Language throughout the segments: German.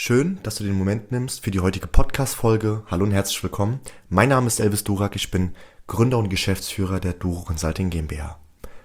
Schön, dass du den Moment nimmst für die heutige Podcast-Folge. Hallo und herzlich willkommen. Mein Name ist Elvis Durak, ich bin Gründer und Geschäftsführer der Duro Consulting GmbH.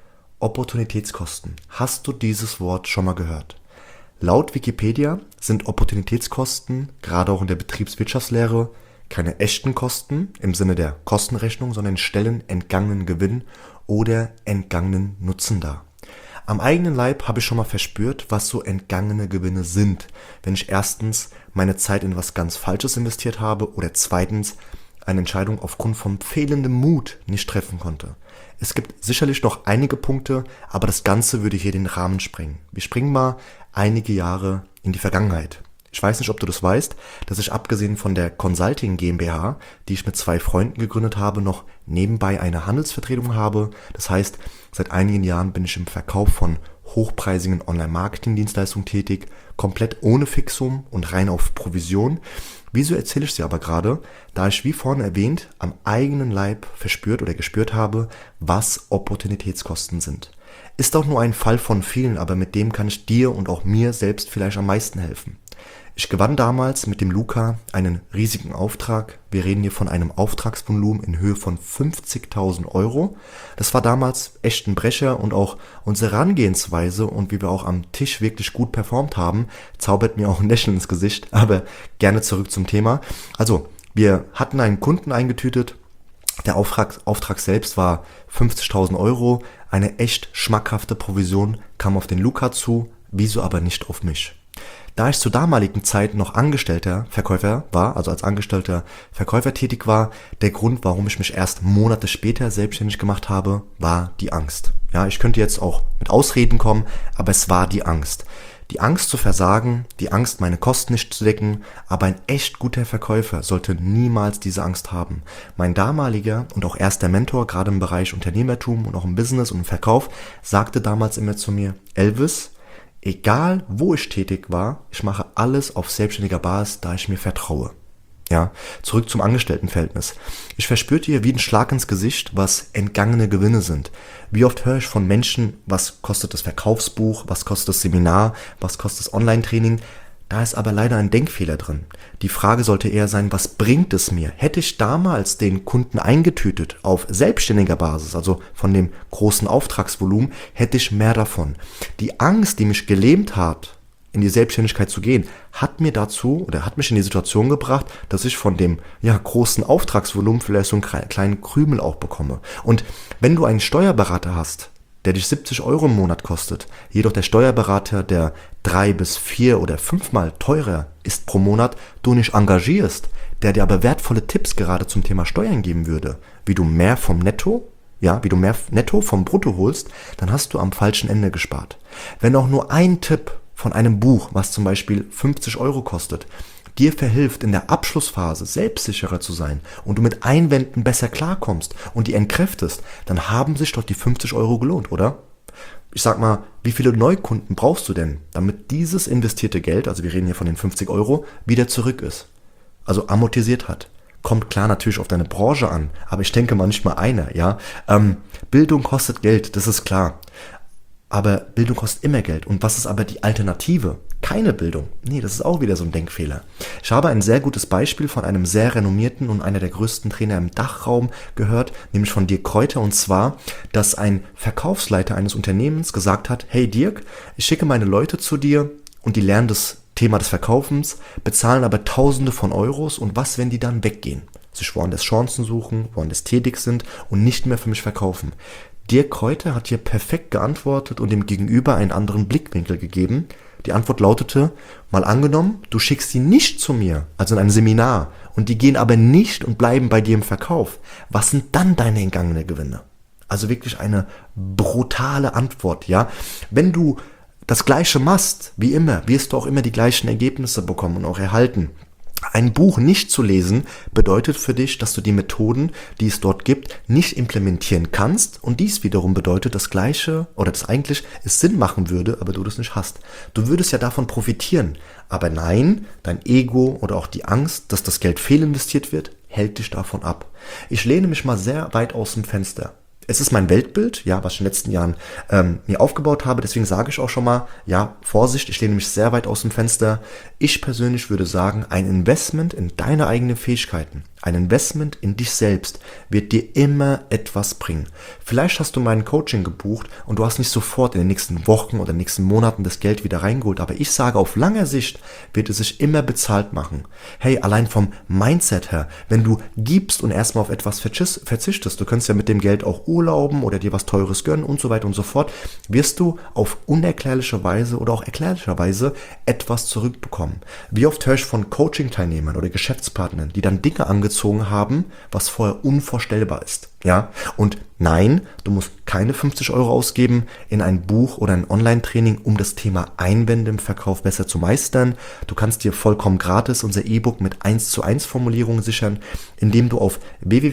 Opportunitätskosten. Hast du dieses Wort schon mal gehört? Laut Wikipedia sind Opportunitätskosten, gerade auch in der Betriebswirtschaftslehre, keine echten Kosten im Sinne der Kostenrechnung, sondern stellen entgangenen Gewinn oder entgangenen Nutzen dar. Am eigenen Leib habe ich schon mal verspürt, was so entgangene Gewinne sind, wenn ich erstens meine Zeit in was ganz Falsches investiert habe oder zweitens eine Entscheidung aufgrund von fehlendem Mut nicht treffen konnte. Es gibt sicherlich noch einige Punkte, aber das Ganze würde hier den Rahmen sprengen. Wir springen mal einige Jahre in die Vergangenheit. Ich weiß nicht, ob du das weißt, dass ich abgesehen von der Consulting GmbH, die ich mit 2 Freunden gegründet habe, noch nebenbei eine Handelsvertretung habe. Das heißt, seit einigen Jahren bin ich im Verkauf von hochpreisigen Online-Marketing-Dienstleistungen tätig, komplett ohne Fixum und rein auf Provision. Wieso erzähle ich sie aber gerade? Da ich, wie vorhin erwähnt, am eigenen Leib verspürt oder gespürt habe, was Opportunitätskosten sind. Ist auch nur ein Fall von vielen, aber mit dem kann ich dir und auch mir selbst vielleicht am meisten helfen. Ich gewann damals mit dem Luca einen riesigen Auftrag. Wir reden hier von einem Auftragsvolumen in Höhe von 50.000 Euro. Das war damals echt ein Brecher und auch unsere Herangehensweise und wie wir auch am Tisch wirklich gut performt haben, zaubert mir auch ein Lächeln ins Gesicht, aber gerne zurück zum Thema. Also, wir hatten einen Kunden eingetütet. Der Auftrag selbst war 50.000 Euro. Eine echt schmackhafte Provision kam auf den Luca zu, wieso aber nicht auf mich. Da ich zur damaligen Zeit noch angestellter Verkäufer war, also als angestellter Verkäufer tätig war, der Grund, warum ich mich erst Monate später selbstständig gemacht habe, war die Angst. Ja, ich könnte jetzt auch mit Ausreden kommen, aber es war die Angst. Die Angst zu versagen, die Angst, meine Kosten nicht zu decken, aber ein echt guter Verkäufer sollte niemals diese Angst haben. Mein damaliger und auch erster Mentor, gerade im Bereich Unternehmertum und auch im Business und im Verkauf, sagte damals immer zu mir: Elvis, egal wo ich tätig war, ich mache alles auf selbstständiger Basis, da ich mir vertraue. Ja, zurück zum Angestelltenverhältnis. Ich verspürte hier wie ein Schlag ins Gesicht, was entgangene Gewinne sind. Wie oft höre ich von Menschen, was kostet das Verkaufsbuch, was kostet das Seminar, was kostet das Online-Training? Da ist aber leider ein Denkfehler drin. Die Frage sollte eher sein, was bringt es mir? Hätte ich damals den Kunden eingetütet auf selbstständiger Basis, also von dem großen Auftragsvolumen, hätte ich mehr davon. Die Angst, die mich gelähmt hat, in die Selbstständigkeit zu gehen, hat mich in die Situation gebracht, dass ich von dem großen Auftragsvolumen vielleicht so einen kleinen Krümel auch bekomme. Und wenn du einen Steuerberater hast, der dich 70 Euro im Monat kostet, jedoch der Steuerberater, der 3 bis 4 oder 5-mal teurer ist pro Monat, du nicht engagierst, der dir aber wertvolle Tipps gerade zum Thema Steuern geben würde, wie du mehr Netto vom Brutto holst, dann hast du am falschen Ende gespart. Wenn auch nur ein Tipp von einem Buch, was zum Beispiel 50 Euro kostet, dir verhilft, in der Abschlussphase selbstsicherer zu sein und du mit Einwänden besser klarkommst und die entkräftest, dann haben sich doch die 50 Euro gelohnt, oder? Ich sag mal, wie viele Neukunden brauchst du denn, damit dieses investierte Geld, also wir reden hier von den 50 Euro, wieder zurück ist? Also amortisiert hat. Kommt klar natürlich auf deine Branche an, aber ich denke mal nicht mal einer, ja. Bildung kostet Geld, das ist klar. Aber Bildung kostet immer Geld. Und was ist aber die Alternative? Keine Bildung. Nee, das ist auch wieder so ein Denkfehler. Ich habe ein sehr gutes Beispiel von einem sehr renommierten und einer der größten Trainer im Dachraum gehört, nämlich von Dirk Kräuter. Und zwar, dass ein Verkaufsleiter eines Unternehmens gesagt hat: Hey Dirk, ich schicke meine Leute zu dir und die lernen das Thema des Verkaufens, bezahlen aber Tausende von Euros. Und was, wenn die dann weggehen? Sich woanders Chancen suchen, woanders tätig sind und nicht mehr für mich verkaufen. Dirk Kräuter hat hier perfekt geantwortet und dem Gegenüber einen anderen Blickwinkel gegeben. Die Antwort lautete: Mal angenommen, du schickst sie nicht zu mir, also in ein Seminar, und die gehen aber nicht und bleiben bei dir im Verkauf. Was sind dann deine entgangenen Gewinne? Also wirklich eine brutale Antwort, ja. Wenn du das Gleiche machst, wie immer, wirst du auch immer die gleichen Ergebnisse bekommen und auch erhalten. Ein Buch nicht zu lesen bedeutet für dich, dass du die Methoden, die es dort gibt, nicht implementieren kannst, und dies wiederum bedeutet das Gleiche oder das eigentlich es Sinn machen würde, aber du das nicht hast. Du würdest ja davon profitieren, aber nein, dein Ego oder auch die Angst, dass das Geld fehlinvestiert wird, hält dich davon ab. Ich lehne mich mal sehr weit aus dem Fenster. Es ist mein Weltbild, ja, was ich in den letzten Jahren mir aufgebaut habe. Deswegen sage ich auch schon mal, ja, Vorsicht, ich lehne mich sehr weit aus dem Fenster. Ich persönlich würde sagen, ein Investment in deine eigenen Fähigkeiten, ein Investment in dich selbst wird dir immer etwas bringen. Vielleicht hast du mein Coaching gebucht und du hast nicht sofort in den nächsten Wochen oder nächsten Monaten das Geld wieder reingeholt, aber ich sage, auf lange Sicht wird es sich immer bezahlt machen. Hey, allein vom Mindset her, wenn du gibst und erstmal auf etwas verzichtest, du kannst ja mit dem Geld auch urlauben oder dir was Teures gönnen und so weiter und so fort, wirst du auf unerklärliche Weise oder auch erklärlicherweise etwas zurückbekommen. Wie oft höre ich von Coaching-Teilnehmern oder Geschäftspartnern, die dann Dinge angezogen haben, was vorher unvorstellbar ist. Ja, und nein, du musst keine 50 Euro ausgeben in ein Buch oder ein Online-Training, um das Thema Einwände im Verkauf besser zu meistern. Du kannst dir vollkommen gratis unser E-Book mit 1:1 Formulierungen sichern, indem du auf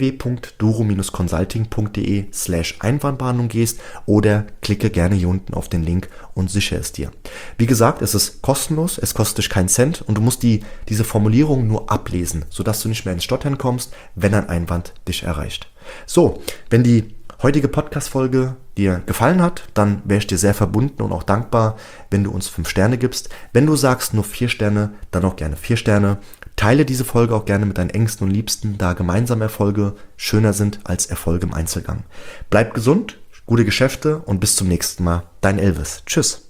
www.duro-consulting.de/Einwandbehandlung gehst oder klicke gerne hier unten auf den Link und sichere es dir. Wie gesagt, es ist kostenlos, es kostet dich keinen Cent und du musst diese Formulierung nur ablesen, sodass du nicht mehr ins Stottern kommst, wenn ein Einwand dich erreicht. So, wenn die heutige Podcast-Folge dir gefallen hat, dann wäre ich dir sehr verbunden und auch dankbar, wenn du uns 5 Sterne gibst. Wenn du sagst nur 4 Sterne, dann auch gerne 4 Sterne. Teile diese Folge auch gerne mit deinen Ängsten und Liebsten, da gemeinsame Erfolge schöner sind als Erfolge im Einzelgang. Bleib gesund, gute Geschäfte und bis zum nächsten Mal. Dein Elvis. Tschüss.